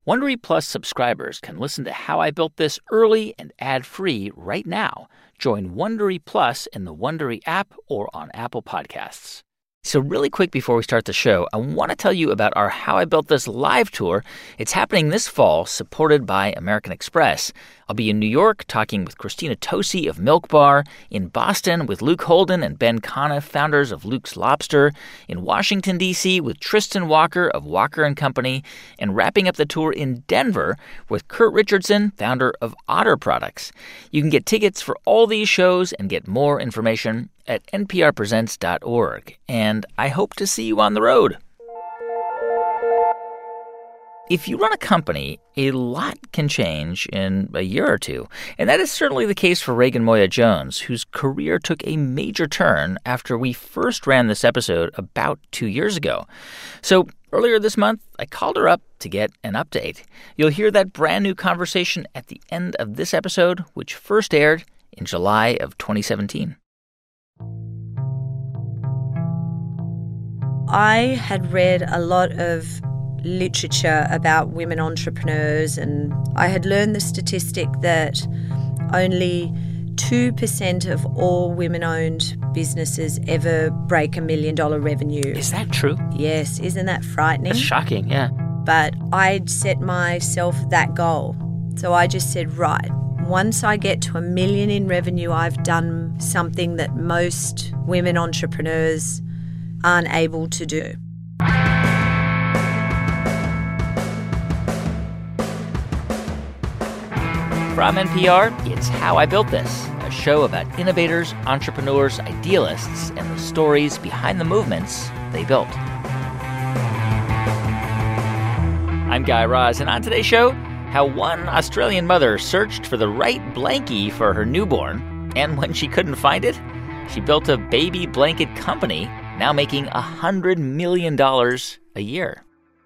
Wondery Plus subscribers can listen to How I Built This early and ad-free right now. Join Wondery Plus in the Wondery app or on Apple Podcasts. So really quick before we start the show, I want to tell you about our How I Built This live tour. It's happening this fall, supported by American Express. I'll be in New York talking with Christina Tosi of Milk Bar, in Boston with Luke Holden and Ben Conniff, founders of Luke's Lobster, in Washington, D.C. with Tristan Walker of Walker & Company, and wrapping up the tour in Denver with Kurt Richardson, founder of Otter Products. You can get tickets for all these shows and get more information at nprpresents.org. And I hope to see you on the road. If you run a company, a lot can change in a year or two. And that is certainly the case for Reagan Moya Jones, whose career took a major turn after we first ran this episode about 2 years ago. So earlier this month, I called her up to get an update. You'll hear that brand new conversation at the end of this episode, which first aired in July of 2017. I had read a lot of literature about women entrepreneurs, and I had learned the statistic that only 2% of all women-owned businesses ever break $1 million revenue. Is that true? Yes. Isn't that frightening? That's shocking, yeah. But I'd set myself that goal. So I just said, right, once I get to $1 million in revenue, I've done something that most women entrepreneurs aren't able to do. From NPR, it's How I Built This, a show about innovators, entrepreneurs, idealists, and the stories behind the movements they built. I'm Guy Raz, and on today's show, how one Australian mother searched for the right blankie for her newborn, and when she couldn't find it, she built a baby blanket company, now making $100 million a year.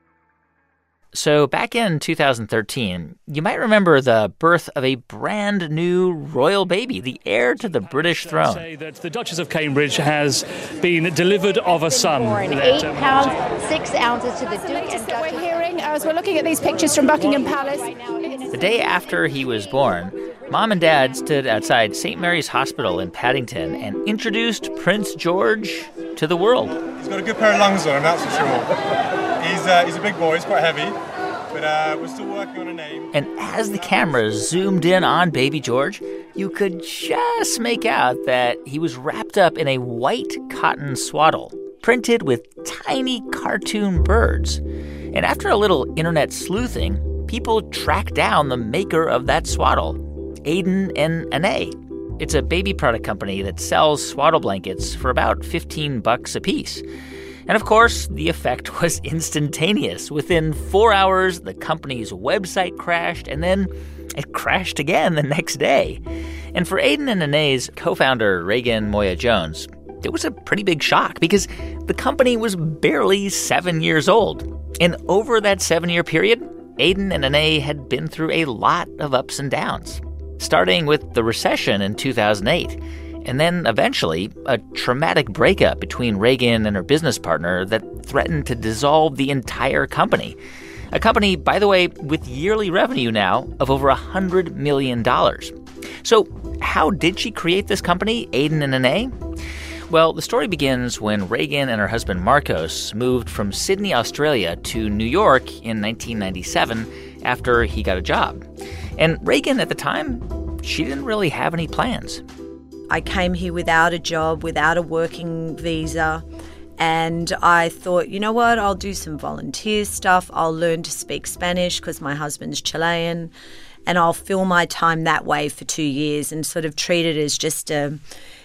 So back in 2013, you might remember the birth of a brand new royal baby, the heir to the British throne. Say that the Duchess of Cambridge has been delivered of a son. Born 8 pounds 6 ounces to the Duke and that we're hearing as we're looking at these pictures from Buckingham Palace. The day after he was born, Mom and Dad stood outside St. Mary's Hospital in Paddington and introduced Prince George to the world. He's got a good pair of lungs on him, that's for sure. He's a big boy, he's quite heavy, but we're still working on a name. And as the camera zoomed in on baby George, you could just make out that he was wrapped up in a white cotton swaddle, printed with tiny cartoon birds. And after a little internet sleuthing, people tracked down the maker of that swaddle, Aden and Anay. It's a baby product company that sells swaddle blankets for about $15 a piece. And of course, the effect was instantaneous. Within 4 hours, the company's website crashed, and then it crashed again the next day. And for Aden and Anay's co-founder, Reagan Moya Jones, it was a pretty big shock because the company was barely 7 years old. And over that 7-year period, Aden and Anay had been through a lot of ups and downs, starting with the recession in 2008. And then, eventually, a traumatic breakup between Reagan and her business partner that threatened to dissolve the entire company. A company, by the way, with yearly revenue now of over $100 million. So how did she create this company, Aden and Anay? Well, the story begins when Reagan and her husband Marcos moved from Sydney, Australia to New York in 1997 after he got a job. And Reagan, at the time, she didn't really have any plans. I came here without a job, without a working visa, and I thought, you know what, I'll do some volunteer stuff. I'll learn to speak Spanish because my husband's Chilean, and I'll fill my time that way for 2 years and sort of treat it as just a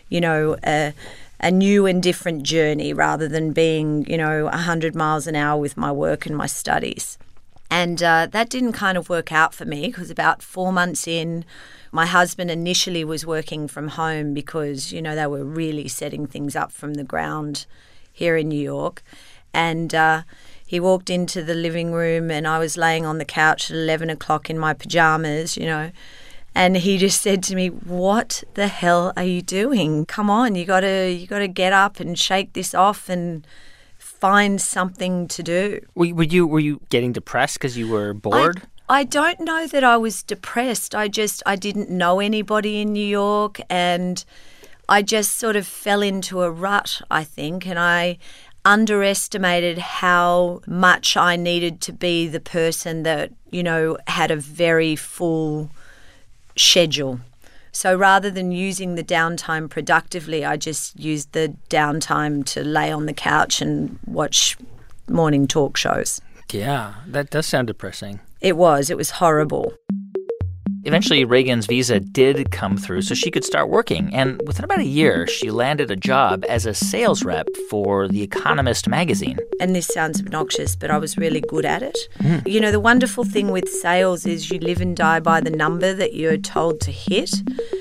new and different journey rather than being, 100 miles an hour with my work and my studies. And that didn't kind of work out for me because about 4 months in, my husband initially was working from home because, they were really setting things up from the ground here in New York. And he walked into the living room and I was laying on the couch at 11 o'clock in my pajamas, and he just said to me, "What the hell are you doing? Come on, you gotta get up and shake this off and find something to do. Were you getting depressed because you were bored? I don't know that I was depressed. I didn't know anybody in New York, and I just sort of fell into a rut, I think, and I underestimated how much I needed to be the person that, had a very full schedule. So rather than using the downtime productively, I just used the downtime to lay on the couch and watch morning talk shows. Yeah, that does sound depressing. It was horrible. Eventually, Reagan's visa did come through so she could start working. And within about a year, she landed a job as a sales rep for The Economist magazine. And this sounds obnoxious, but I was really good at it. The wonderful thing with sales is you live and die by the number that you're told to hit.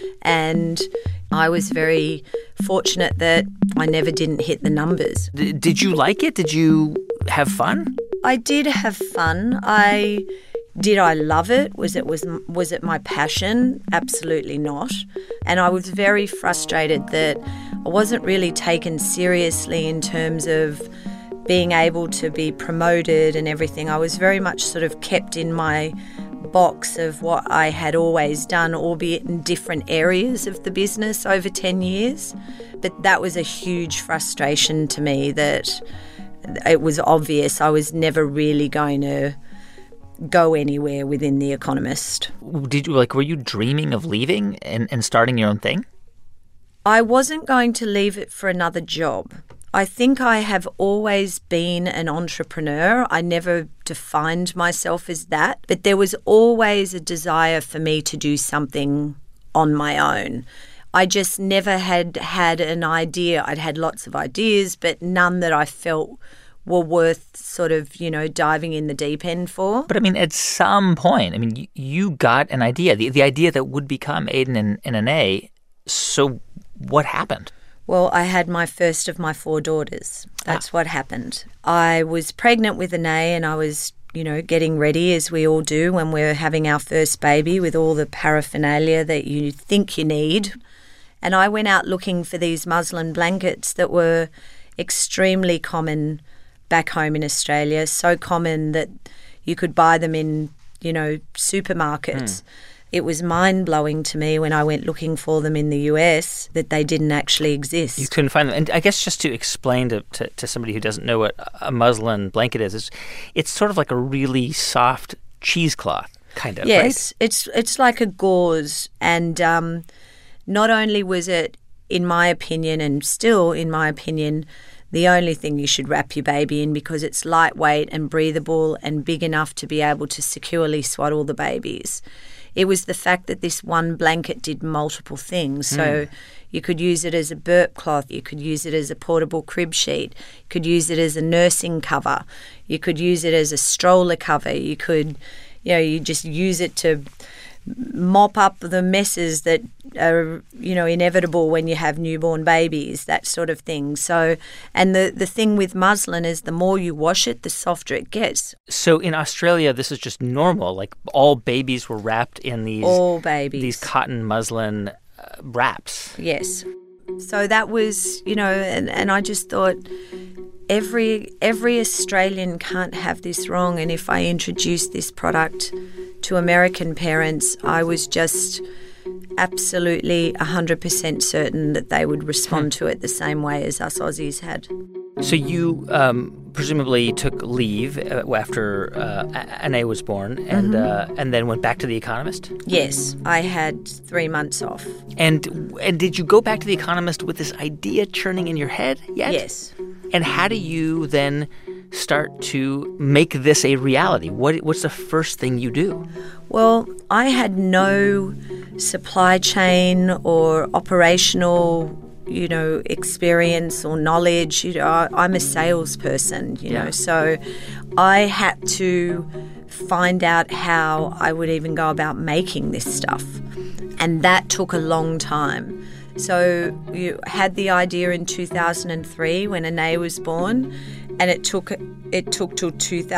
And I was very fortunate that I never didn't hit the numbers. Did you like it? Did you have fun? I did have fun. Did I love it? Was it my passion? Absolutely not. And I was very frustrated that I wasn't really taken seriously in terms of being able to be promoted and everything. I was very much sort of kept in my box of what I had always done, albeit in different areas of the business over 10 years. But that was a huge frustration to me, that it was obvious I was never really going to go anywhere within The Economist. Were you dreaming of leaving and starting your own thing? I wasn't going to leave it for another job. I think I have always been an entrepreneur. I never defined myself as that, but there was always a desire for me to do something on my own. I just never had an idea. I'd had lots of ideas, but none that I felt were worth sort of, diving in the deep end for. But, at some point, you got an idea, the idea that would become Aiden and Anae. So what happened? Well, I had my first of my 4 daughters. That's what happened. I was pregnant with Anae, and I was, getting ready, as we all do when we're having our first baby, with all the paraphernalia that you think you need. And I went out looking for these muslin blankets that were extremely common back home in Australia, so common that you could buy them in, supermarkets. It was mind-blowing to me when I went looking for them in the US that they didn't actually exist. You couldn't find them. And I guess just to explain to somebody who doesn't know what a muslin blanket is, it's sort of like a really soft cheesecloth, kind of, yes, right? It's like a gauze. And not only was it, in my opinion, and still in my opinion, the only thing you should wrap your baby in, because it's lightweight and breathable and big enough to be able to securely swaddle the babies. It was the fact that this one blanket did multiple things. So you could use it as a burp cloth, you could use it as a portable crib sheet, you could use it as a nursing cover, you could use it as a stroller cover, you could, you just use it to mop up the messes that are, inevitable when you have newborn babies, that sort of thing. So, and the thing with muslin is the more you wash it, the softer it gets. So in Australia, this is just normal. Like all babies were wrapped in these cotton muslin wraps. Yes. So that was, and I just thought every Australian can't have this wrong. And if I introduced this product to American parents, I was just absolutely 100% certain that they would respond to it the same way as us Aussies had. So you presumably took leave after Anae was born and then went back to The Economist? Yes, I had 3 months off. And did you go back to The Economist with this idea churning in your head yet? Yes. And how do you then start to make this a reality? What's the first thing you do? Well, I had no supply chain or operational, experience or knowledge. I'm a salesperson, so I had to find out how I would even go about making this stuff. And that took a long time. So you had the idea in 2003 when Anae was born, and it took till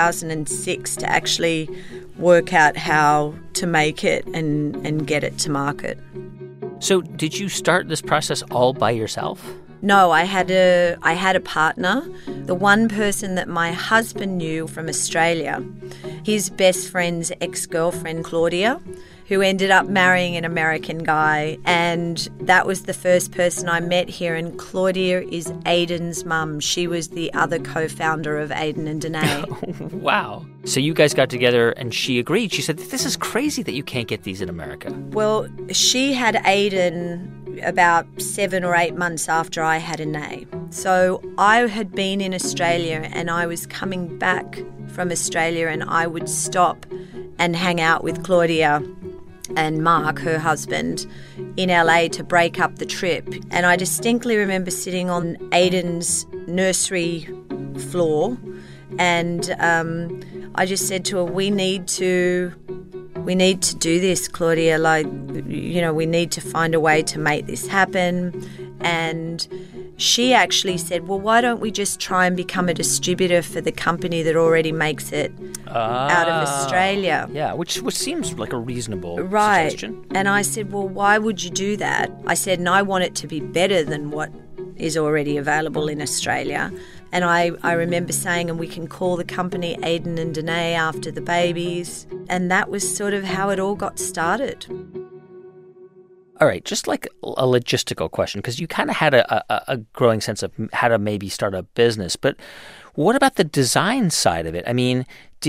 2006 to actually work out how to make it and get it to market. So did you start this process all by yourself? No, I had a partner. The one person that my husband knew from Australia, his best friend's ex-girlfriend, Claudia, who ended up marrying an American guy. And that was the first person I met here. And Claudia is Aiden's mum. She was the other co-founder of Aiden and Danae. Wow. So you guys got together and she agreed. She said, this is crazy that you can't get these in America. Well, she had Aiden about 7 or 8 months after I had Anae. So I had been in Australia and I was coming back from Australia, and I would stop and hang out with Claudia and Mark, her husband, in LA to break up the trip. And I distinctly remember sitting on Aiden's nursery floor, and I just said to her, we need to do this, Claudia. Like, you know, we need to find a way to make this happen. And she actually said, well, why don't we just try and become a distributor for the company that already makes it out of Australia? Yeah, which seems like a reasonable suggestion. And I said, well, why would you do that? I said, and I want it to be better than what is already available in Australia. And I remember saying, and we can call the company Aiden and Danae after the babies. And that was sort of how it all got started. All right, just like a logistical question, because you kind of had a growing sense of how to maybe start a business. But what about the design side of it? I mean,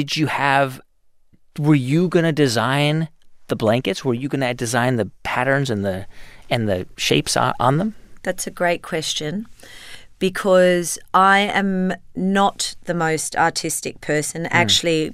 were you going to design the blankets? Were you going to design the patterns and the shapes on them? That's a great question, because I am not the most artistic person. Actually,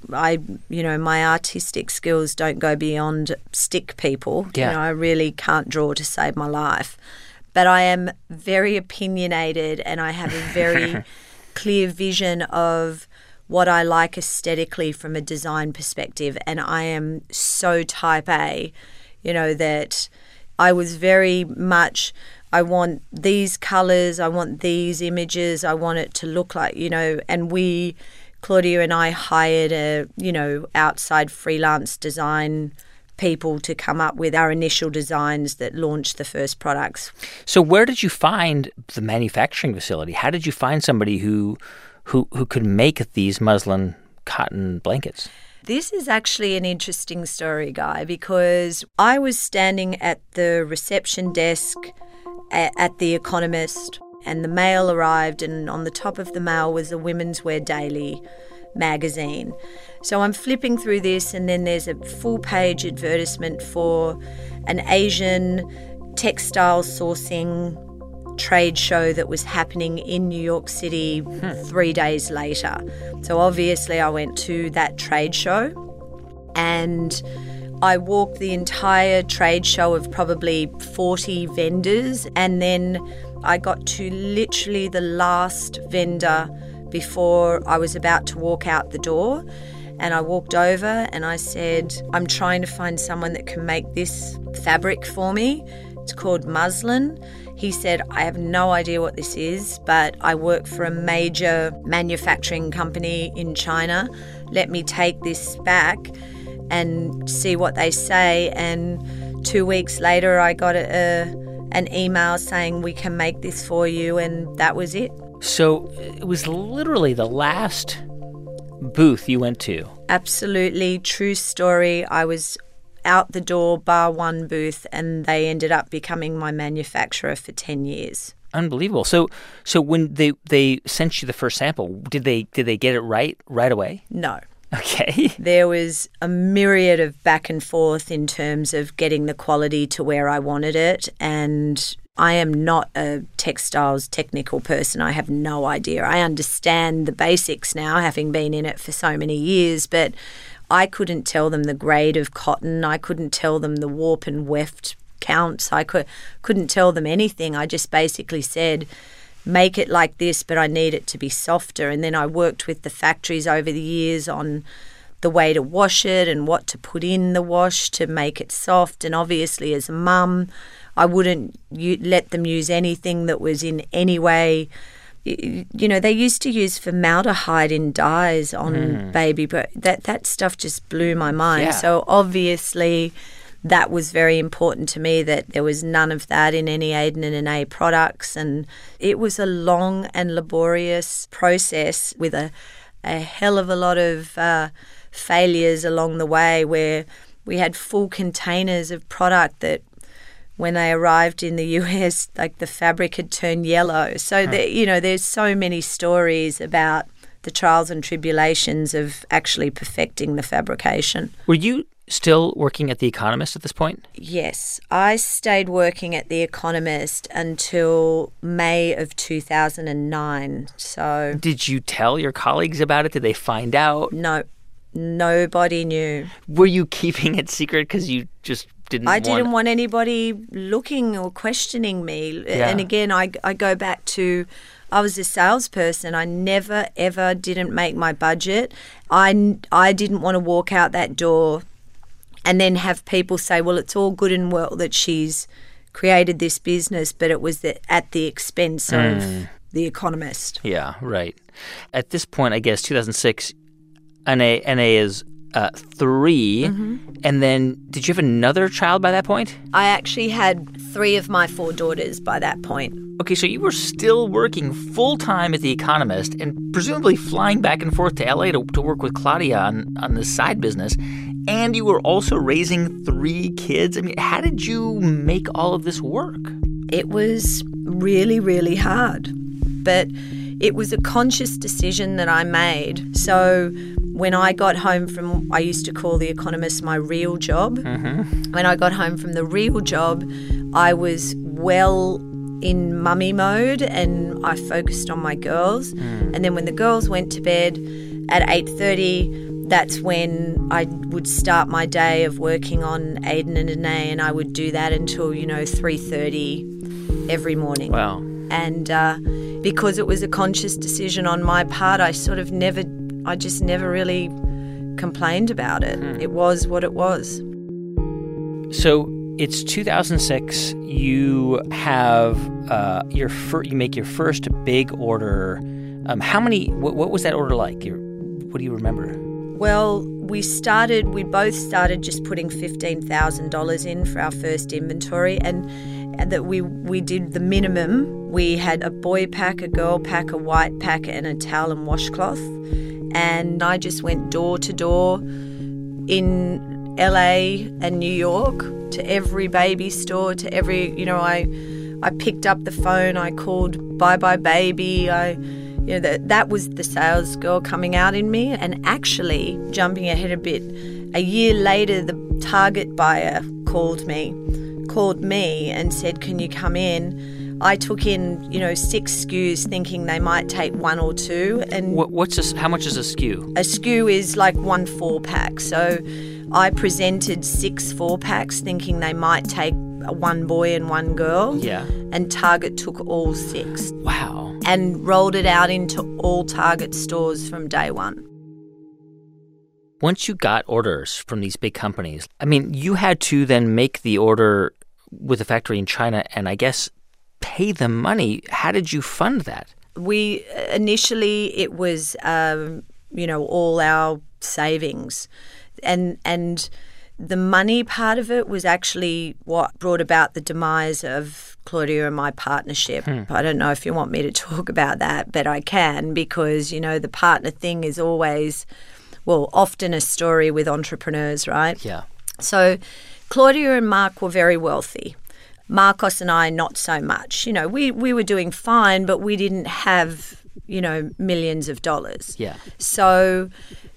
my artistic skills don't go beyond stick people. Yeah. You know, I really can't draw to save my life. But I am very opinionated, and I have a very clear vision of what I like aesthetically from a design perspective. And I am so type A, you know, that I was very much, I want these colours, I want these images, I want it to look like, you know, and Claudia and I hired outside freelance design people to come up with our initial designs that launched the first products. So where did you find the manufacturing facility? How did you find somebody who could make these muslin cotton blankets? This is actually an interesting story, Guy, because I was standing at the reception desk at The Economist, and the mail arrived, and on the top of the mail was a Women's Wear Daily magazine. So I'm flipping through this, and then there's a full-page advertisement for an Asian textile sourcing trade show that was happening in New York City 3 days later. So obviously I went to that trade show, and I walked the entire trade show of probably 40 vendors, and then I got to literally the last vendor before I was about to walk out the door. And I walked over and I said, I'm trying to find someone that can make this fabric for me. It's called muslin. He said, I have no idea what this is, but I work for a major manufacturing company in China. Let me take this back and see what they say. And 2 weeks later, I got an email saying, we can make this for you, and that was it. So it was literally the last booth you went to. Absolutely, true story. I was out the door, bar one booth, and they ended up becoming my manufacturer for 10 years. Unbelievable. So when they sent you the first sample, did they get it right away? No. Okay. There was a myriad of back and forth in terms of getting the quality to where I wanted it, and I am not a textiles technical person. I have no idea. I understand the basics now, having been in it for so many years, but I couldn't tell them the grade of cotton. I couldn't tell them the warp and weft counts. I couldn't tell them anything. I just basically said, make it like this, but I need it to be softer. And then I worked with the factories over the years on the way to wash it and what to put in the wash to make it soft. And obviously as a mum, I wouldn't let them use anything that was in any way. You know, they used to use formaldehyde in dyes on baby, but that stuff just blew my mind. Yeah. So obviously that was very important to me, that there was none of that in any Aden and A products. And it was a long and laborious process with a hell of a lot of failures along the way, where we had full containers of product that when they arrived in the US, like the fabric had turned yellow. So, there's so many stories about the trials and tribulations of actually perfecting the fabrication. Were you still working at The Economist at this point? Yes, I stayed working at The Economist until May of 2009. So, did you tell your colleagues about it? Did they find out? No, nobody knew. Were you keeping it secret because you just I didn't want anybody looking or questioning me. Yeah. And again, I go back to, I was a salesperson. I never, ever didn't make my budget. I didn't want to walk out that door and then have people say, well, it's all good and well that she's created this business, but it was at the expense of The Economist. Yeah, right. At this point, I guess, 2006, NA is 3, and then did you have another child by that point? I actually had 3 of my 4 daughters by that point. Okay, so you were still working full-time at The Economist and presumably flying back and forth to LA to work with Claudia on this side business, and you were also raising 3 kids. I mean, how did you make all of this work? It was really, really hard, but it was a conscious decision that I made. So when I got home from, I used to call The Economist my real job. When I got home from the real job, I was well in mummy mode and I focused on my girls. And then when the girls went to bed at 8:30, that's when I would start my day of working on Aden and Anae, and I would do that until, 3:30 every morning. Wow. And because it was a conscious decision on my part, I just never really complained about it. It was what it was. So it's 2006. You have you make your first big order. How many? What was that order like? What do you remember? Well, we both started just putting $15,000 in for our first inventory, and that we did the minimum. We had a boy pack, a girl pack, a white pack, and a towel and washcloth. And I just went door to door in LA and New York to every baby store, to every, I picked up the phone, I called Bye Bye Baby, that was the sales girl coming out in me. And actually, jumping ahead a bit, a year later, the Target buyer called me and said, can you come in? I took in, 6 SKUs thinking they might take 1 or 2. And what's this? How much is a SKU? A SKU is like 1 4-pack. So I presented 6 4-packs thinking they might take 1 boy and 1 girl. Yeah. And Target took all 6. Wow. And rolled it out into all Target stores from day one. Once you got orders from these big companies, I mean, you had to then make the order with a factory in China and I guess pay them money. How did you fund that? We initially, it was, all our savings. And the money part of it was actually what brought about the demise of Claudia and my partnership. I don't know if you want me to talk about that, but I can, because, the partner thing is always, often a story with entrepreneurs, right? Yeah. So Claudia and Mark were very wealthy. Marcos and I, not so much. We were doing fine, but we didn't have, millions of dollars. Yeah. So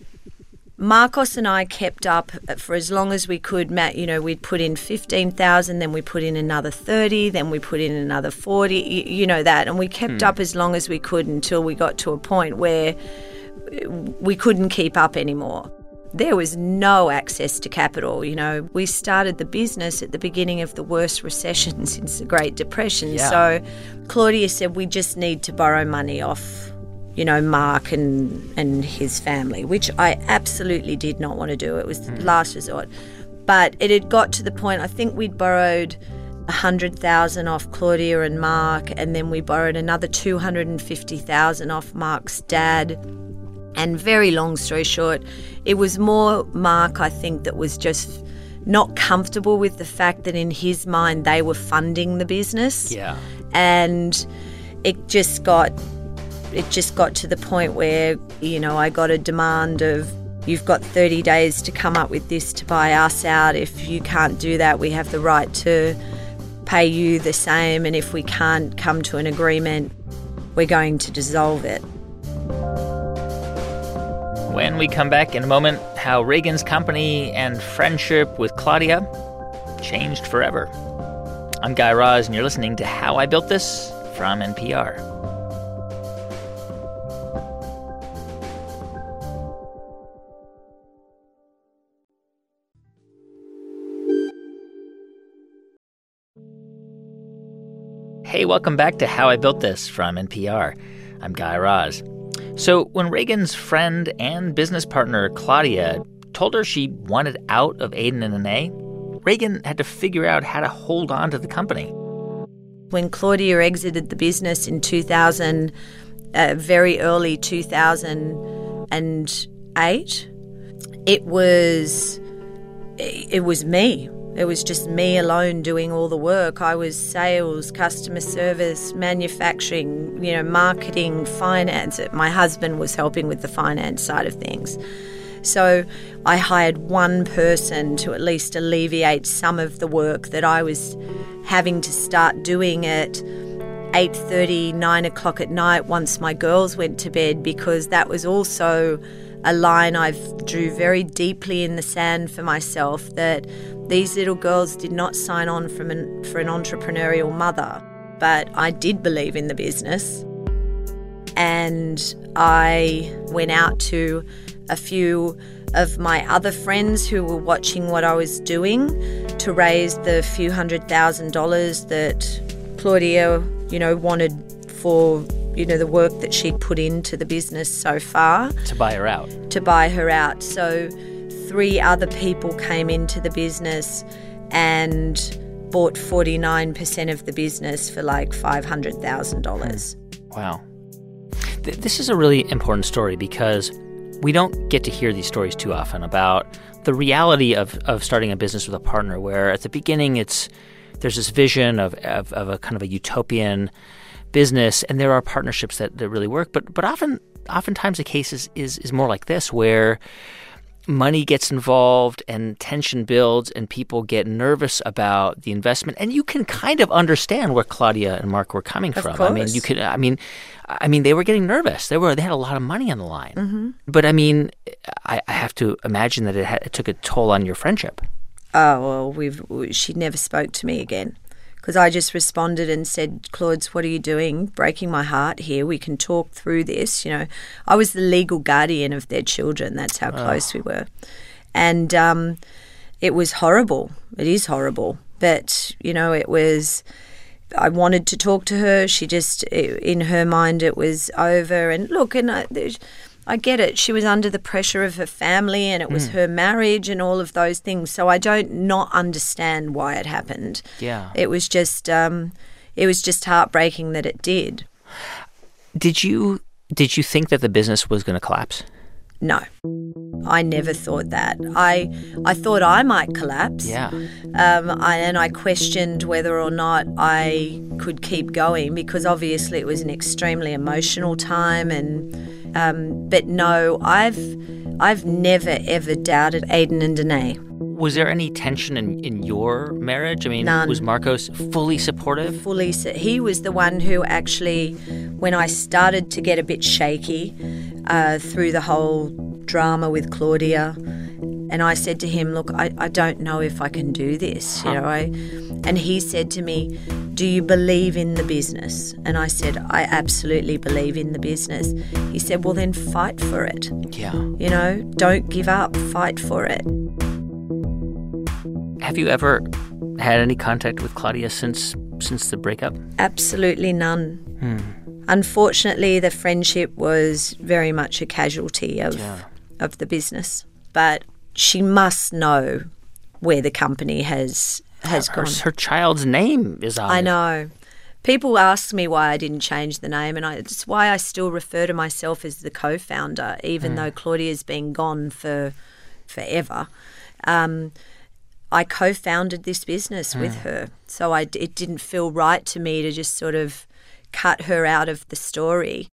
Marcos and I kept up for as long as we could. Matt, we'd put in 15,000, then we put in another 30, then we put in another 40, that. And we kept up as long as we could until we got to a point where we couldn't keep up anymore. There was no access to capital. We started the business at the beginning of the worst recession since the Great Depression. Yeah. So Claudia said we just need to borrow money off, Mark and his family, which I absolutely did not want to do. It was the last resort. But it had got to the point, I think we'd borrowed $100,000 off Claudia and Mark, and then we borrowed another $250,000 off Mark's dad. And very long story short, it was more Mark, I think, that was just not comfortable with the fact that in his mind they were funding the business. Yeah. And it just got to the point where, I got a demand of, you've got 30 days to come up with this to buy us out. If you can't do that, we have the right to pay you the same. And if we can't come to an agreement, we're going to dissolve it. When we come back in a moment, how Reagan's company and friendship with Claudia changed forever. I'm Guy Raz, and you're listening to How I Built This from NPR. Hey, welcome back to How I Built This from NPR. I'm Guy Raz. So when Reagan's friend and business partner, Claudia, told her she wanted out of Aiden and Anae, Reagan had to figure out how to hold on to the company. When Claudia exited the business in 2000, very early 2008, it was me. It was just me alone doing all the work. I was sales, customer service, manufacturing, marketing, finance. My husband was helping with the finance side of things. So I hired one person to at least alleviate some of the work that I was having to start doing at 8:30, 9 o'clock at night once my girls went to bed, because that was also a line I've drew very deeply in the sand for myself, that these little girls did not sign on for an entrepreneurial mother. But I did believe in the business. And I went out to a few of my other friends who were watching what I was doing to raise the few $100,000 that Claudia, wanted for, the work that she'd put into the business so far. To buy her out. So 3 other people came into the business and bought 49% of the business for like $500,000. Wow. This is a really important story because we don't get to hear these stories too often about the reality of starting a business with a partner, where at the beginning there's this vision of a kind of a utopian business, and there are partnerships that really work. But oftentimes the case is more like this, where money gets involved and tension builds and people get nervous about the investment. And you can kind of understand where Claudia and Mark were coming from. Course. I mean, they were getting nervous. They had a lot of money on the line. Mm-hmm. But I have to imagine that it took a toll on your friendship. Oh, well, she never spoke to me again. Because I just responded and said, Claude, what are you doing? Breaking my heart here. We can talk through this. I was the legal guardian of their children. That's how close we were. And it was horrible. It is horrible. But, it was, I wanted to talk to her. She just, in her mind, it was over. And look, I get it. She was under the pressure of her family, and it was her marriage and all of those things. So I don't not understand why it happened. Yeah. It was just heartbreaking that it did. Did you think that the business was going to collapse? No. I never thought that. I thought I might collapse. Yeah. And I questioned whether or not I could keep going, because obviously it was an extremely emotional time. But no, I've never ever doubted Aiden and Anae. Was there any tension in your marriage? I mean, None. Was Marcos fully supportive? He was the one who actually, when I started to get a bit shaky through the whole drama with Claudia, and I said to him, look, I don't know if I can do this, and he said to me, do you believe in the business? And I said, I absolutely believe in the business. He said, well, then fight for it. Yeah. Don't give up, fight for it. Have you ever had any contact with Claudia since the breakup? Absolutely none. Unfortunately, the friendship was very much a casualty of the business. But she must know where the company has gone. Her child's name is on it. I know. People ask me why I didn't change the name, and it's why I still refer to myself as the co-founder, even though Claudia's been gone for forever. I co-founded this business with her. So it didn't feel right to me to just sort of cut her out of the story.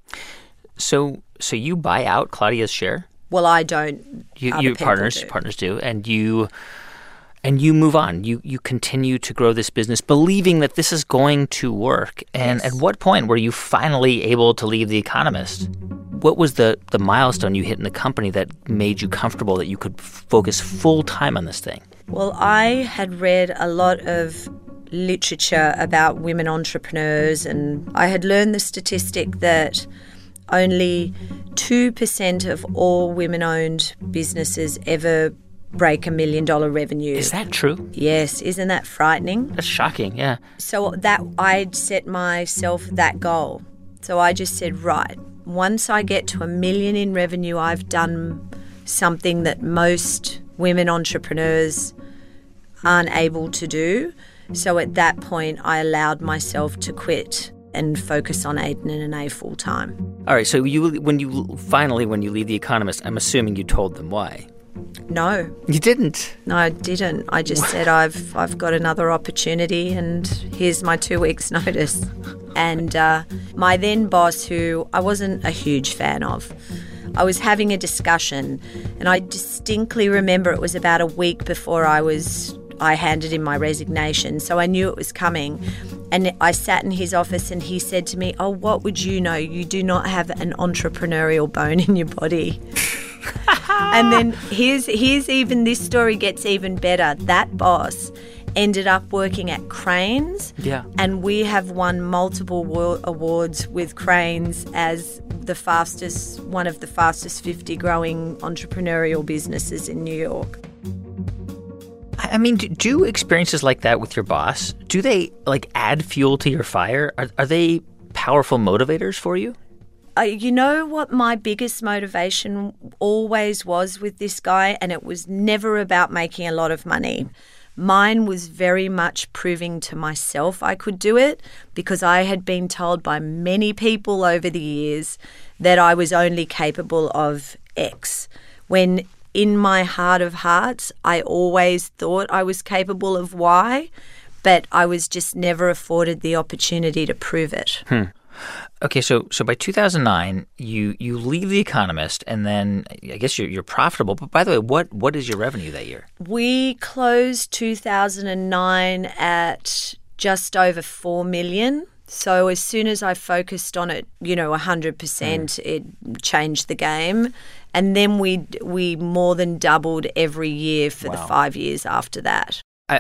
So you buy out Claudia's share? Well, I don't. You partners do, and you move on. You continue to grow this business, believing that this is going to work. And At what point were you finally able to leave The Economist? What was the milestone you hit in the company that made you comfortable that you could focus full time on this thing? Well, I had read a lot of literature about women entrepreneurs, and I had learned the statistic that only 2% of all women-owned businesses ever break $1 million revenue. Is that true? Yes. Isn't that frightening? That's shocking, yeah. So I'd set myself that goal. So I just said, right, once I get to $1 million in revenue, I've done something that most women entrepreneurs aren't able to do. So at that point, I allowed myself to quit and focus on Aiden and A full time. All right, so when you leave The Economist, I'm assuming you told them why. No. You didn't? No, I didn't. I just said I've got another opportunity and here's my 2 weeks' notice. And my then boss, who I wasn't a huge fan of, I was having a discussion, and I distinctly remember it was about a week before I handed in my resignation, so I knew it was coming. And I sat in his office and he said to me, "Oh, what would you know? You do not have an entrepreneurial bone in your body." And then here's even, this story gets even better. That boss ended up working at Cranes. Yeah. And we have won multiple awards with Cranes as one of the fastest 50 growing entrepreneurial businesses in New York. I mean, do experiences like that with your boss, do they add fuel to your fire? Are they powerful motivators for you? You know what my biggest motivation always was with this guy, and it was never about making a lot of money. Mine was very much proving to myself I could do it, because I had been told by many people over the years that I was only capable of X, when in my heart of hearts, I always thought I was capable of Y, but I was just never afforded the opportunity to prove it. Okay, so by 2009, you leave The Economist, and then I guess you're profitable. But by the way, what is your revenue that year? We closed 2009 at just over $4 million. So as soon as I focused on it, 100%, it changed the game. And then we more than doubled every year for the 5 years after that.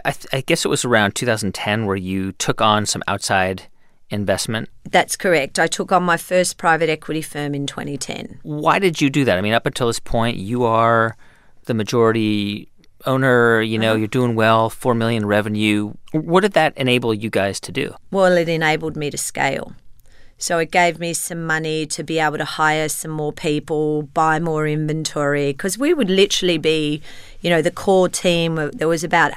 I guess it was around 2010 where you took on some outside investment? That's correct. I took on my first private equity firm in 2010. Why did you do that? I mean, up until this point, you are the majority owner, you're doing well, $4 million revenue. What did that enable you guys to do? Well, it enabled me to scale. So it gave me some money to be able to hire some more people, buy more inventory, because we would literally be, the core team. There was about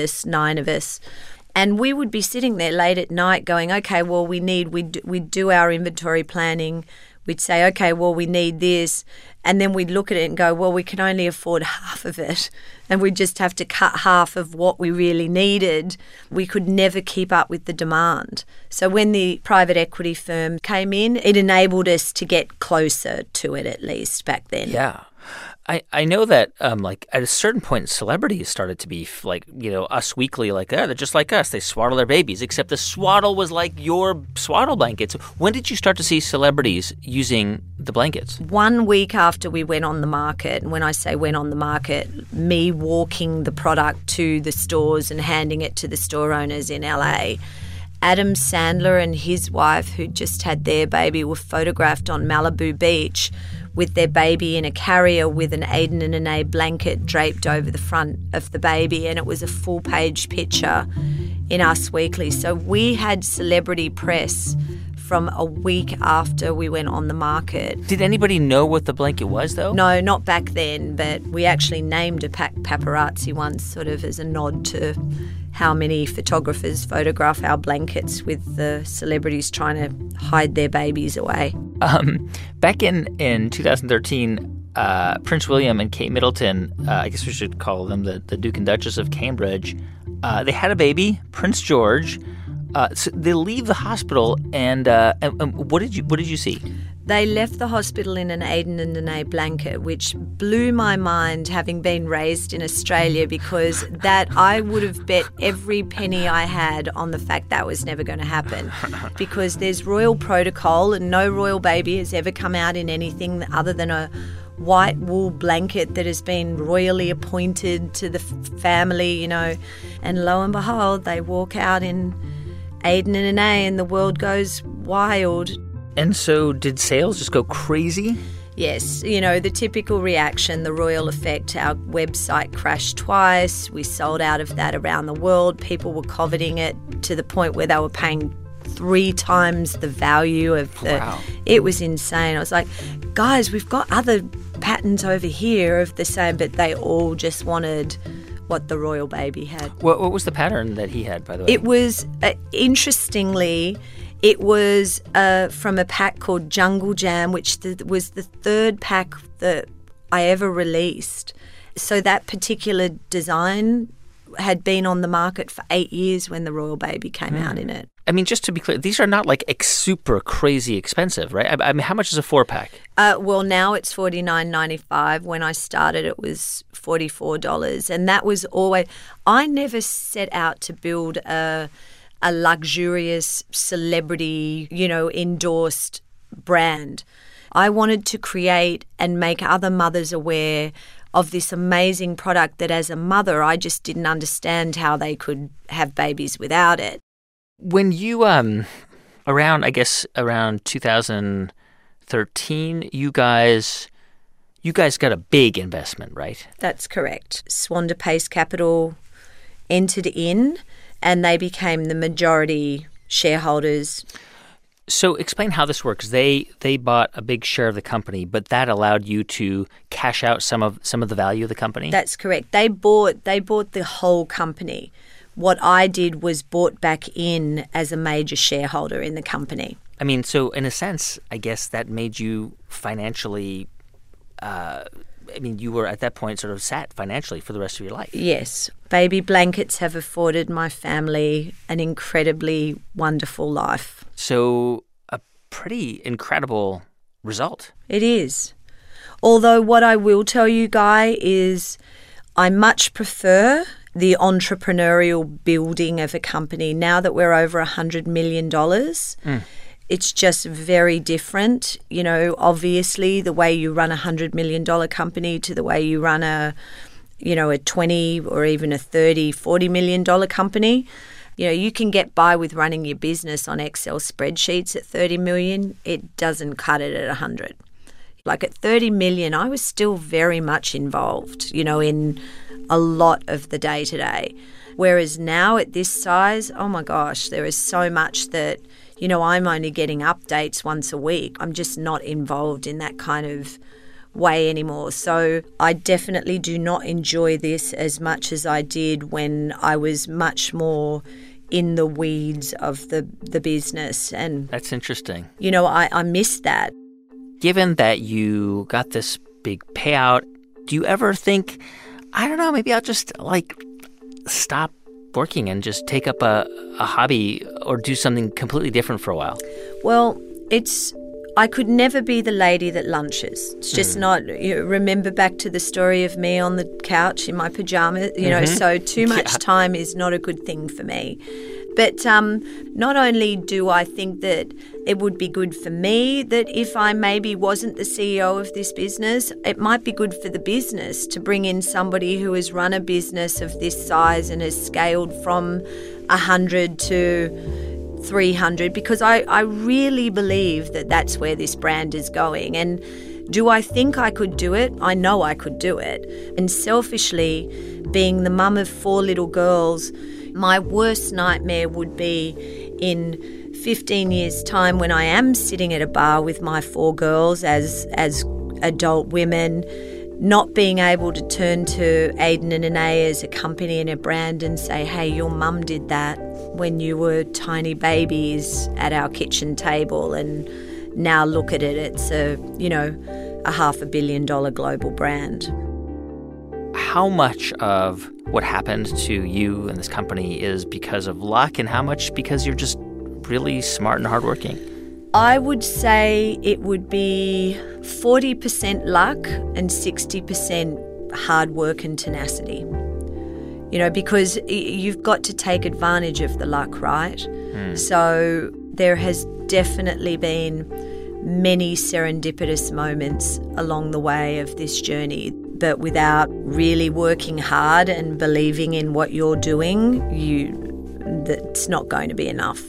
9 of us. And we would be sitting there late at night going, okay, well, we'd do our inventory planning. We'd say, okay, well, we need this. And then we'd look at it and go, well, we can only afford half of it. And we'd just have to cut half of what we really needed. We could never keep up with the demand. So when the private equity firm came in, it enabled us to get closer to it, at least back then. Yeah. I know that at a certain point, celebrities started to be Us Weekly, they're just like us. They swaddle their babies, except the swaddle was like your swaddle blankets. When did you start to see celebrities using the blankets? 1 week after we went on the market. And when I say went on the market, me walking the product to the stores and handing it to the store owners in LA. Adam Sandler and his wife, who just had their baby, were photographed on Malibu Beach with their baby in a carrier with an Aiden and Anae blanket draped over the front of the baby, and it was a full-page picture in Us Weekly. So we had celebrity press from a week after we went on the market. Did anybody know what the blanket was, though? No, not back then, but we actually named a paparazzi once, sort of as a nod to how many photographers photograph our blankets with the celebrities trying to hide their babies away. Back in 2013, Prince William and Kate Middleton, I guess we should call them the Duke and Duchess of Cambridge, they had a baby, Prince George. So they leave the hospital, and what did you see? They left the hospital in an Aden and Danae blanket, which blew my mind, having been raised in Australia, because that I would have bet every penny I had on the fact that was never going to happen, because there's royal protocol and no royal baby has ever come out in anything other than a white wool blanket that has been royally appointed to the family, and lo and behold, they walk out in Aden and Danae and the world goes wild. And so did sales just go crazy? Yes, the typical reaction, the royal effect. Our website crashed twice. We sold out of that around the world. People were coveting it to the point where they were paying 3 times the value of the... Wow. It was insane. I was like, guys, we've got other patterns over here of the same, but they all just wanted what the royal baby had. What was the pattern that he had, by the way? It was, interestingly... It was from a pack called Jungle Jam, which was the 3rd pack that I ever released. So that particular design had been on the market for 8 years when the royal baby came out in it. I mean, just to be clear, these are not like super crazy expensive, right? I mean, how much is a 4-pack? Well, now it's $49.95. When I started, it was $44. And that was always... I never set out to build a luxurious celebrity, endorsed brand. I wanted to create and make other mothers aware of this amazing product that as a mother, I just didn't understand how they could have babies without it. When you, around 2013, you guys got a big investment, right? That's correct. Swanda Pace Capital entered in, and they became the majority shareholders. So explain how this works. They bought a big share of the company, but that allowed you to cash out some of the value of the company? That's correct. They bought the whole company. What I did was bought back in as a major shareholder in the company. I mean, so in a sense, I guess that made you financially you were at that point sort of set financially for the rest of your life. Yes. Baby blankets have afforded my family an incredibly wonderful life. So a pretty incredible result. It is. Although what I will tell you, Guy, is I much prefer the entrepreneurial building of a company now that we're over $100 million. It's just very different. Obviously the way you run a $100 million company to the way you run a 20 or even a 30, $40 million company. You can get by with running your business on Excel spreadsheets at 30 million. It doesn't cut it at 100. Like at 30 million, I was still very much involved, in a lot of the day-to-day. Whereas now at this size, oh my gosh, there is so much that, I'm only getting updates once a week. I'm just not involved in that kind of way anymore. So I definitely do not enjoy this as much as I did when I was much more in the weeds of the business. And that's interesting. I miss that. Given that you got this big payout, do you ever think, I don't know, maybe I'll just stop working and just take up a hobby or do something completely different for a while? Well, I could never be the lady that lunches. It's just not, remember back to the story of me on the couch in my pajamas, so too much time is not a good thing for me. But not only do I think that it would be good for me that if I maybe wasn't the CEO of this business, it might be good for the business to bring in somebody who has run a business of this size and has scaled from 100 to 300, because I really believe that that's where this brand is going. And do I think I could do it? I know I could do it. And selfishly, being the mum of 4 little girls, my worst nightmare would be in 15 years' time when I am sitting at a bar with my 4 girls as adult women, not being able to turn to Aden and Danae as a company and a brand and say, hey, your mum did that when you were tiny babies at our kitchen table, and now look at it. It's a a $500 million global brand. How much of what happened to you and this company is because of luck, and how much because you're just really smart and hardworking? I would say it would be 40% luck and 60% hard work and tenacity. Because you've got to take advantage of the luck, right? So there has definitely been many serendipitous moments along the way of this journey, but without really working hard and believing in what you're doing, that's not going to be enough.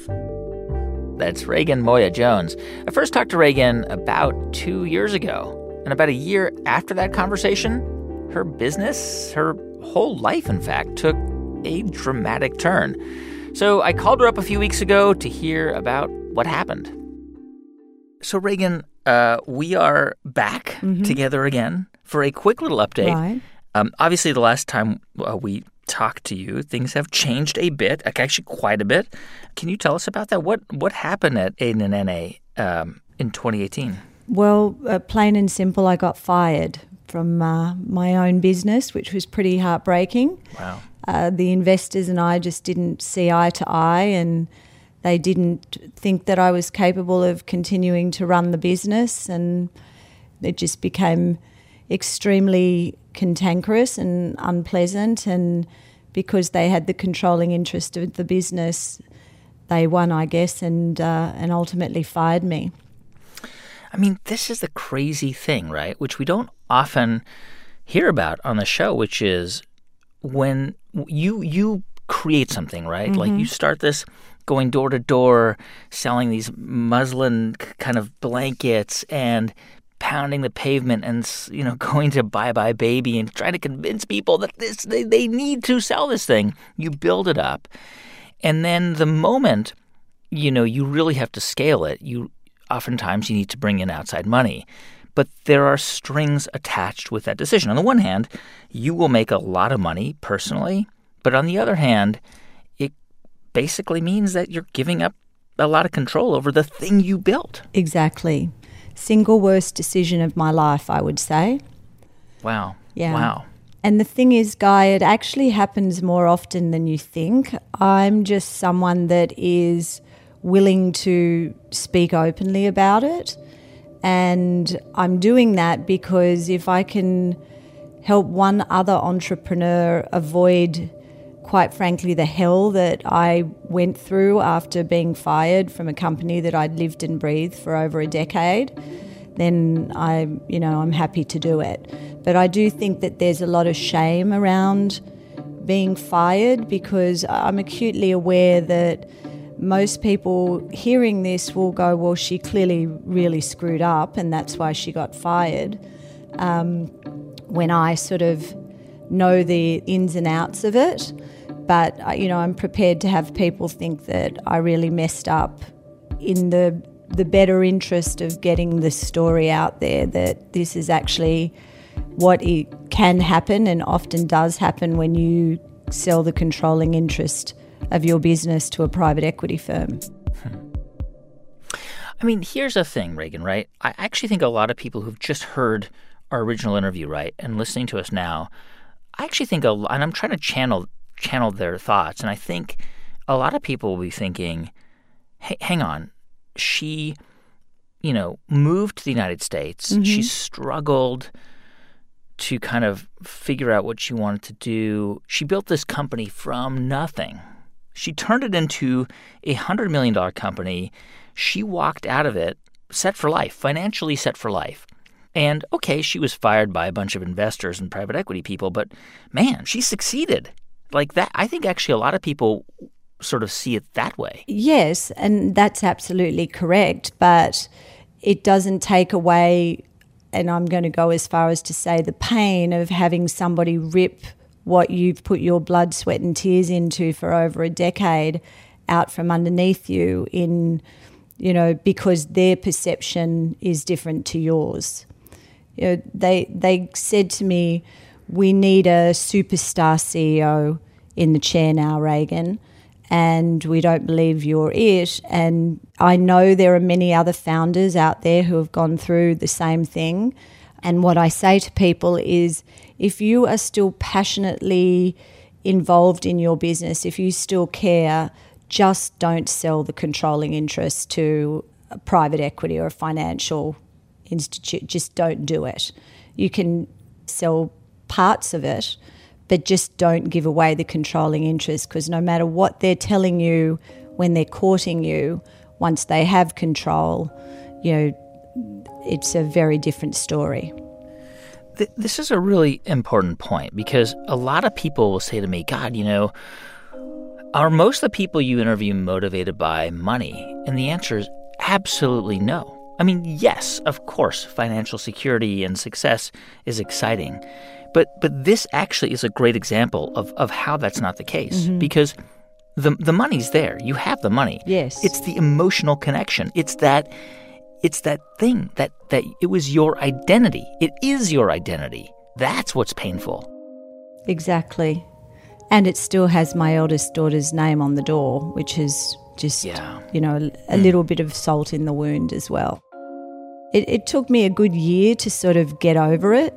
That's Reagan Moya Jones. I first talked to Reagan about 2 years ago, and about a year after that conversation, her business, her whole life, in fact, took a dramatic turn. So I called her up a few weeks ago to hear about what happened. So, Reagan, we are back together again for a quick little update. Right. Obviously, the last time we talked to you, things have changed a bit, actually quite a bit. Can you tell us about that? What happened at Aiden and NA in 2018? Well, plain and simple, I got fired from my own business, which was pretty heartbreaking. Wow. The investors and I just didn't see eye to eye, and they didn't think that I was capable of continuing to run the business, and it just became extremely cantankerous and unpleasant. And because they had the controlling interest of the business, they won, I guess, and ultimately fired me. I mean, this is the crazy thing, right? Which we don't often hear about on the show, which is when you create something, right? Like you start this going door to door, selling these muslin kind of blankets and pounding the pavement and, going to Buy Buy Baby and trying to convince people that they need to sell this thing. You build it up. And then the moment, you really have to scale it, oftentimes you need to bring in outside money. But there are strings attached with that decision. On the one hand, you will make a lot of money personally, but on the other hand, it basically means that you're giving up a lot of control over the thing you built. Exactly. Single worst decision of my life, I would say. Wow. Yeah. Wow. And the thing is, Guy, it actually happens more often than you think. I'm just someone that is willing to speak openly about it. And I'm doing that because if I can help one other entrepreneur avoid, quite frankly, the hell that I went through after being fired from a company that I'd lived and breathed for over a decade, then I'm happy to do it. But I do think that there's a lot of shame around being fired, because I'm acutely aware that most people hearing this will go, well, she clearly really screwed up and that's why she got fired. When I sort of know the ins and outs of it. But, I'm prepared to have people think that I really messed up in the better interest of getting the story out there, that this is actually what it can happen and often does happen when you sell the controlling interest of your business to a private equity firm. I mean, here's the thing, Reagan, right? I actually think a lot of people who've just heard our original interview, right, and listening to us now, I actually think and I'm trying to channel their thoughts, and I think a lot of people will be thinking, hey, hang on, she, moved to the United States. Mm-hmm. She struggled to kind of figure out what she wanted to do. She built this company from nothing. She turned it into a $100 million company. She walked out of it set for life, financially set for life. And, okay, she was fired by a bunch of investors and private equity people, but, man, she succeeded. Like that, I think actually a lot of people sort of see it that way. Yes, and that's absolutely correct, but it doesn't take away, and I'm going to go as far as to say, the pain of having somebody rip what you've put your blood, sweat and tears into for over a decade out from underneath you because their perception is different to yours. They said to me, we need a superstar CEO in the chair now, Reagan, and we don't believe you're it. And I know there are many other founders out there who have gone through the same thing. And what I say to people is, if you are still passionately involved in your business, if you still care, just don't sell the controlling interest to a private equity or a financial institute. Just don't do it. You can sell parts of it, but just don't give away the controlling interest, because no matter what they're telling you when they're courting you, once they have control, it's a very different story. This is a really important point, because a lot of people will say to me, God, are most of the people you interview motivated by money? And the answer is absolutely no. I mean, yes, of course, financial security and success is exciting. But this actually is a great example of how that's not the case, because the money's there. You have the money. Yes. It's the emotional connection. It's that thing that it was your identity. It is your identity. That's what's painful. Exactly. And it still has my eldest daughter's name on the door, which is just, a little bit of salt in the wound as well. It took me a good year to sort of get over it.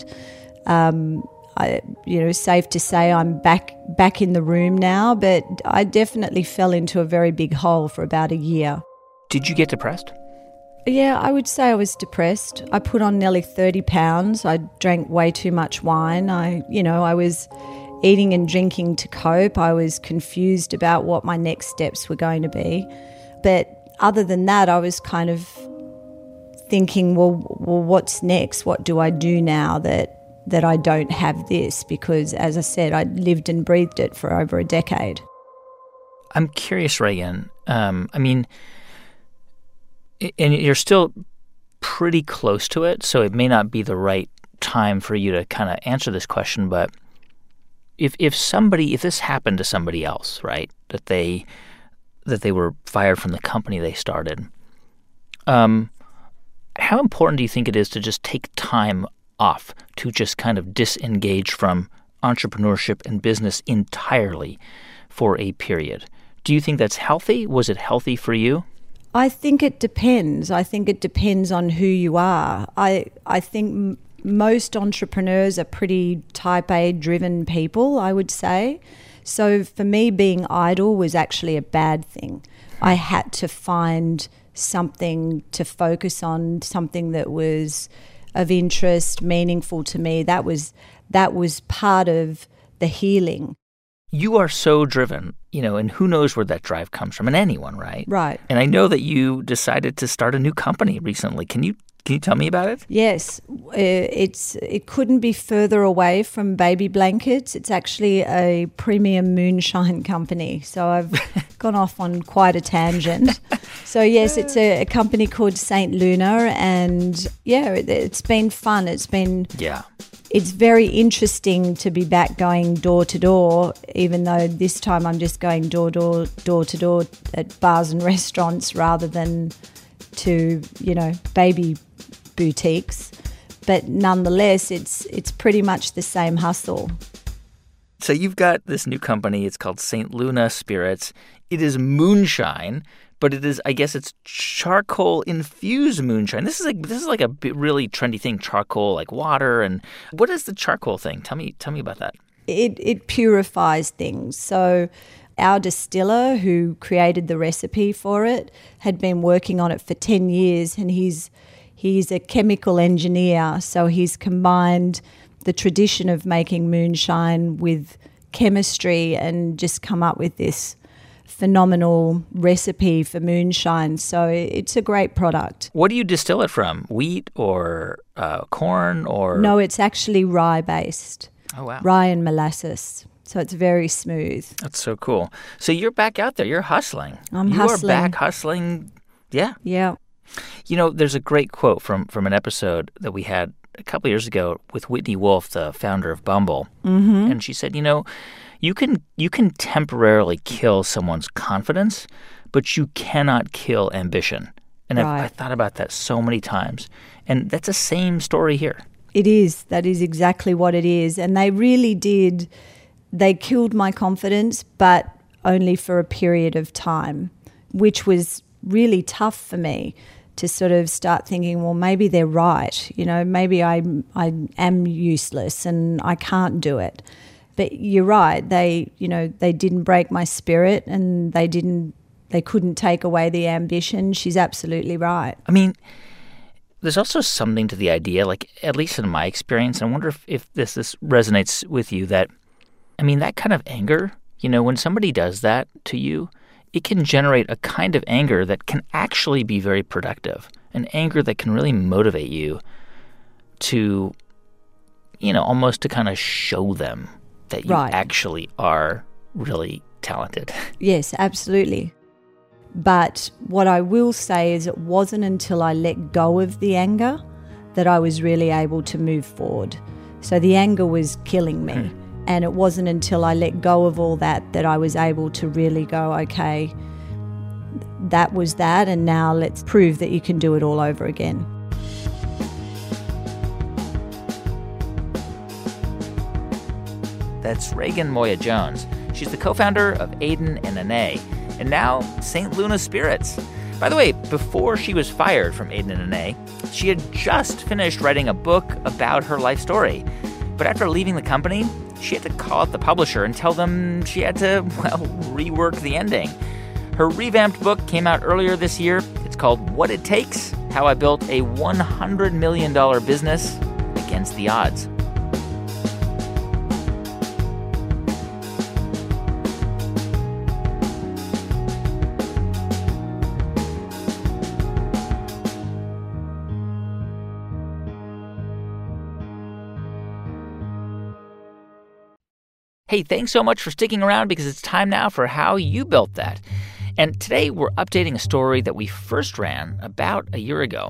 Safe to say I'm back in the room now, but I definitely fell into a very big hole for about a year. Did you get depressed? Yeah, I would say I was depressed. I put on nearly 30 pounds. I drank way too much wine. I was eating and drinking to cope. I was confused about what my next steps were going to be. But other than that, I was kind of thinking, well, what's next? What do I do now that I don't have this? Because, as I said, I lived and breathed it for over a decade. I'm curious, Reagan. And you're still pretty close to it, so it may not be the right time for you to kind of answer this question, but if this happened to somebody else, right, that they were fired from the company they started, how important do you think it is to just take time off, to just kind of disengage from entrepreneurship and business entirely for a period? Do you think that's healthy? Was it healthy for you? I think it depends. I think it depends on who you are. I think most entrepreneurs are pretty type A driven people, I would say. So for me, being idle was actually a bad thing. I had to find something to focus on, something that was of interest, meaningful to me. That was part of the healing. You are so driven, and who knows where that drive comes from, and anyone, right? Right. And I know that you decided to start a new company recently. Can you tell me about it? Yes. It couldn't be further away from baby blankets. It's actually a premium moonshine company. So I've gone off on quite a tangent. So yes, it's a company called St. Luna, and it's been fun. It's very interesting to be back going door to door, even though this time I'm just going door to door at bars and restaurants rather than to, baby boutiques. But nonetheless, it's pretty much the same hustle. So you've got this new company. It's called St. Luna Spirits. It is moonshine, but it's charcoal-infused moonshine. This is like a really trendy thing, charcoal, like water. And what is the charcoal thing? Tell me about that. It purifies things. So our distiller who created the recipe for it had been working on it for 10 years, and he's a chemical engineer. So he's combined the tradition of making moonshine with chemistry and just come up with this phenomenal recipe for moonshine. So it's a great product. What do you distill it from? Wheat or corn or? No, it's actually rye-based. Oh, wow. Rye and molasses. So it's very smooth. That's so cool. So you're back out there. You're hustling. I'm hustling. hustling. You are back hustling. Yeah. Yeah. There's a great quote from an episode that we had a couple of years ago with Whitney Wolfe, the founder of Bumble. Mm-hmm. And she said, you can temporarily kill someone's confidence, but you cannot kill ambition. And right. I've thought about that so many times. And that's the same story here. It is. That is exactly what it is. And they really did. They killed my confidence, but only for a period of time, which was really tough for me. to sort of start thinking, well, maybe they're right. You know, maybe I am useless and I can't do it. But you're right. They didn't break my spirit, and they couldn't take away the ambition. She's absolutely right. I mean, there's also something to the idea, like, at least in my experience, I wonder if this resonates with you, that, I mean, that kind of anger, you know, when somebody does that to you, it can generate a kind of anger that can actually be very productive, an anger that can really motivate you to, you know, almost to kind of show them that you actually are really talented. Yes, absolutely. But what I will say is it wasn't until I let go of the anger that I was really able to move forward. So the anger was killing me. And it wasn't until I let go of all that I was able to really go, okay, that was that, and now let's prove that you can do it all over again. That's Reagan Moya Jones. She's the co-founder of Aiden and Anae, and now St. Luna Spirits. By the way, before she was fired from Aiden and Anae, she had just finished writing a book about her life story. But after leaving the company, she had to call up the publisher and tell them she had to, well, rework the ending. Her revamped book came out earlier this year. It's called What It Takes: How I Built a $100 Million Business Against the Odds. Hey, thanks so much for sticking around, because it's time now for How You Built That. And today we're updating a story that we first ran about a year ago.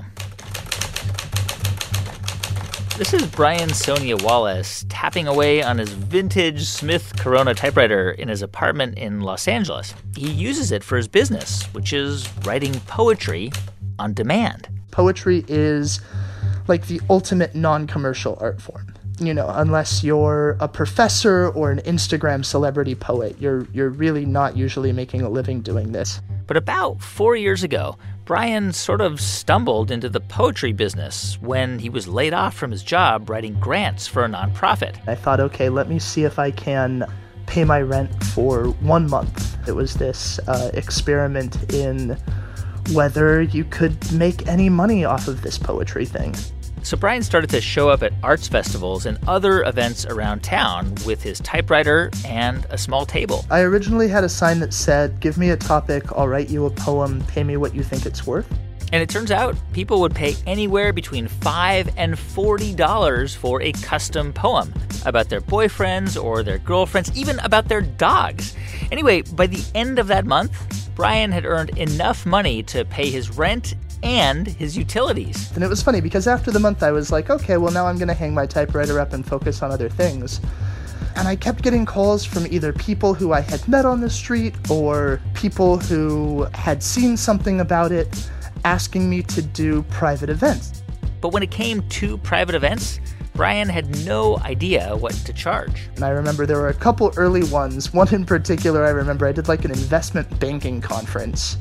This is Brian Sonia Wallace tapping away on his vintage Smith Corona typewriter in his apartment in Los Angeles. He uses it for his business, which is writing poetry on demand. Poetry is like the ultimate non-commercial art form. You know, unless you're a professor or an Instagram celebrity poet, you're really not usually making a living doing this. But about 4 years ago, Brian sort of stumbled into the poetry business when he was laid off from his job writing grants for a nonprofit. I thought, okay, let me see if I can pay my rent for 1 month. It was this experiment in whether you could make any money off of this poetry thing. So Brian started to show up at arts festivals and other events around town with his typewriter and a small table. I originally had a sign that said, "Give me a topic, I'll write you a poem, pay me what you think it's worth." And it turns out people would pay anywhere between $5 and $40 for a custom poem about their boyfriends or their girlfriends, even about their dogs. Anyway, by the end of that month, Brian had earned enough money to pay his rent and his utilities. And it was funny because after the month I was like, okay, well now I'm going to hang my typewriter up and focus on other things. And I kept getting calls from either people who I had met on the street or people who had seen something about it asking me to do private events. But when it came to private events, Brian had no idea what to charge. And I remember there were a couple early ones. One in particular I remember I did like an investment banking conference.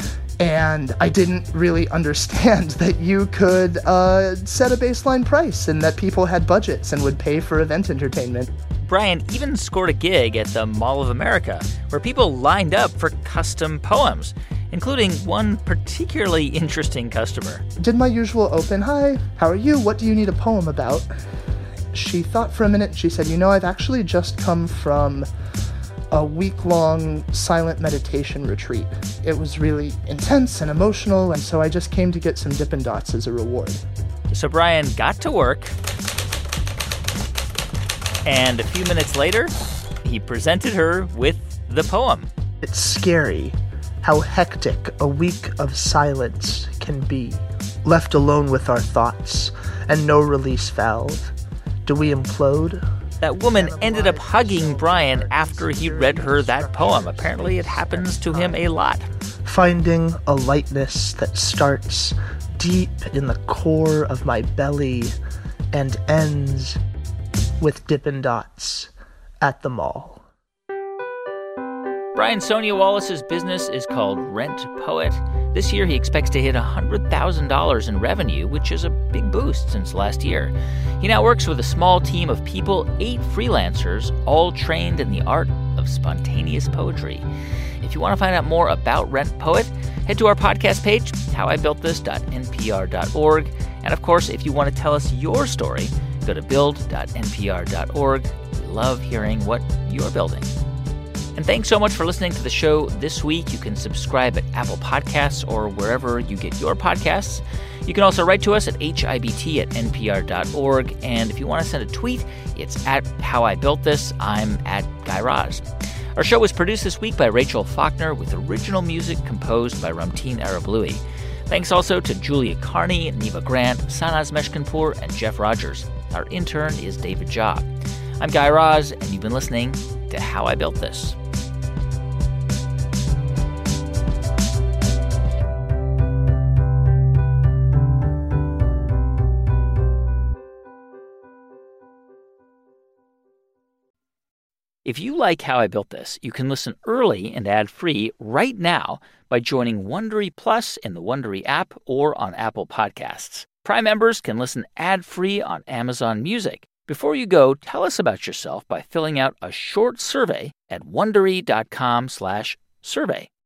And I didn't really understand that you could set a baseline price and that people had budgets and would pay for event entertainment. Brian even scored a gig at the Mall of America, where people lined up for custom poems, including one particularly interesting customer. Did my usual open, "Hi, how are you? What do you need a poem about?" She thought for a minute. She said, I've actually just come from a week-long silent meditation retreat. It was really intense and emotional, and so I just came to get some Dippin' Dots as a reward. So Brian got to work, and a few minutes later, he presented her with the poem. It's scary how hectic a week of silence can be. Left alone with our thoughts and no release valve. Do we implode? That woman ended up hugging Brian after he read her that poem. Apparently, it happens to him a lot. Finding a lightness that starts deep in the core of my belly and ends with Dippin' Dots at the mall. Brian Sonia Wallace's business is called Rent Poet. This year, he expects to hit $100,000 in revenue, which is a big boost since last year. He now works with a small team of people, 8 freelancers, all trained in the art of spontaneous poetry. If you want to find out more about Rent Poet, head to our podcast page, howibuiltthis.npr.org. And of course, if you want to tell us your story, go to build.npr.org. We love hearing what you're building. And thanks so much for listening to the show this week. You can subscribe at Apple Podcasts or wherever you get your podcasts. You can also write to us at hibt@npr.org. And if you want to send a tweet, it's at HowIBuiltThis. I'm at Guy Raz. Our show was produced this week by Rachel Faulkner with original music composed by Ramteen Arablouei. Thanks also to Julia Carney, Neva Grant, Sanaz Meshkinpour, and Jeff Rogers. Our intern is David Jha. I'm Guy Raz, and you've been listening to How I Built This. If you like How I Built This, you can listen early and ad-free right now by joining Wondery Plus in the Wondery app or on Apple Podcasts. Prime members can listen ad-free on Amazon Music. Before you go, tell us about yourself by filling out a short survey at Wondery.com/survey.